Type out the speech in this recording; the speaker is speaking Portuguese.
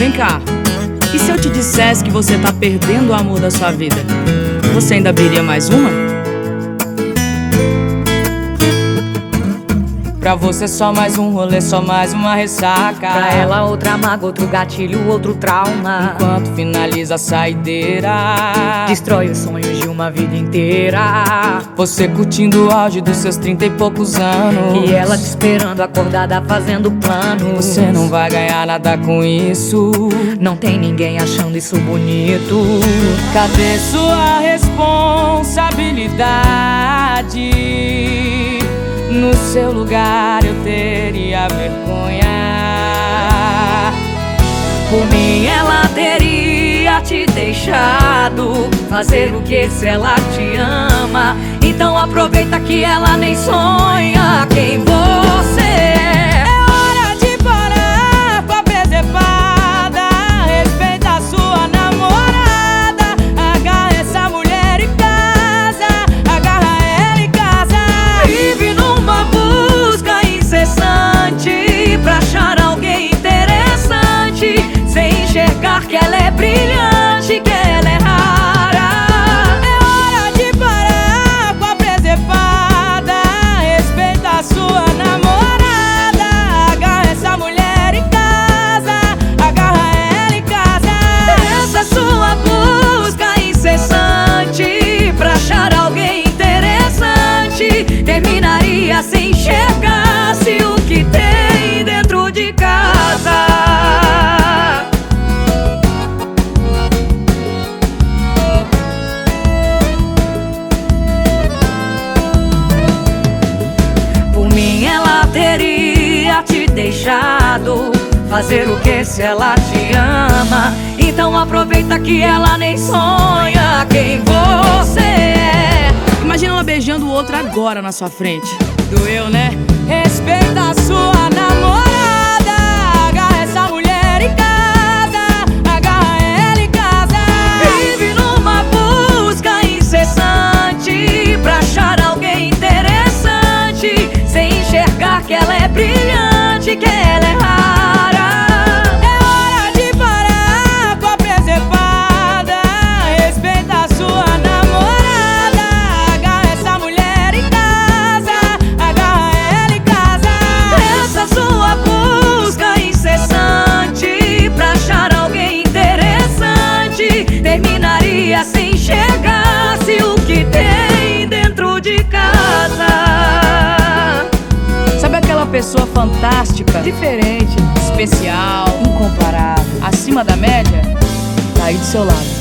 Vem cá, e se eu te dissesse que você tá perdendo o amor da sua vida? Você ainda abriria mais uma? Pra você só mais um rolê, só mais uma ressaca. Pra ela outra mágoa, outro gatilho, outro trauma. Enquanto finaliza a saideira, destrói os sonhos de uma vida inteira. Você curtindo o auge dos seus 30 e poucos anos, e ela te esperando acordada fazendo planos. Você não vai ganhar nada com isso. Não tem ninguém achando isso bonito. Cadê sua responsabilidade? No seu lugar eu teria vergonha. Por mim ela teria te deixado fazer o que se ela te ama. Então aproveita que ela nem sonha quem você é. É hora de parar com a presepada. Respeita a sua namorada. Agarra essa mulher em casa, agarra ela em casa. Vive numa busca incessante pra achar alguém interessante, sem enxergar que ela é brilhante, que ela é rara. É hora de parar com a presepada. Respeita a sua namorada. Agarra essa mulher em casa, agarra ela em casa. Essa sua busca incessante pra achar alguém interessante terminaria se enxergasse o que tem dentro de casa. Por mim ela teria te deixado fazer o que se ela te ama. Então aproveita que ela nem sonha quem você é. Imagina uma beijando o outro agora na sua frente. Doeu, né? Respeita a sua namorada. Agarra essa mulher em casa, agarra ela em casa. Vive numa busca incessante pra achar alguém interessante, sem enxergar que ela é brilhante, que ela é rara. É hora de parar com a presepada. Respeita a sua namorada. Agarra essa mulher em casa, agarra ela em casa. Essa sua busca incessante pra achar alguém interessante terminaria se enxergasse o que tem dentro de casa. Sabe aquela pessoa fantástica, Diferente, especial, incomparável, acima da média? Tá aí do seu lado.